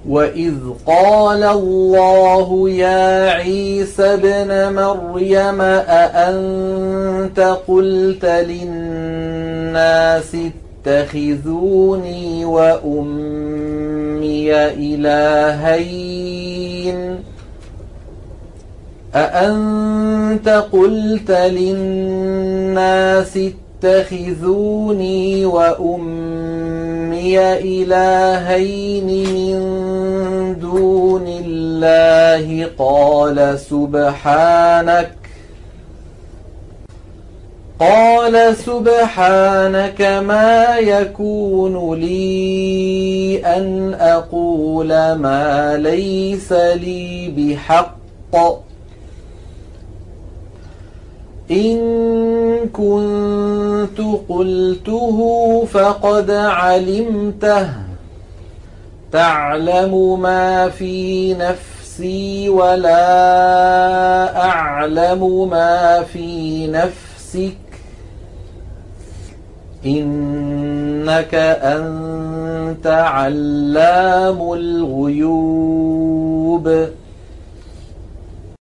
وإذ قال الله يا عيسى ابن مريم أأنت قلت للناس اتخذوني وأمي إلهين أأنت قلت للناس اتخذوني وأمي إلهين من دون الله قال سبحانك ما يكون لي أن أقول ما ليس لي بحق إن كنت قلته فقد علمته تعلم ما في نفسي ولا أعلم ما في نفسك إنك أنت علام الغيوب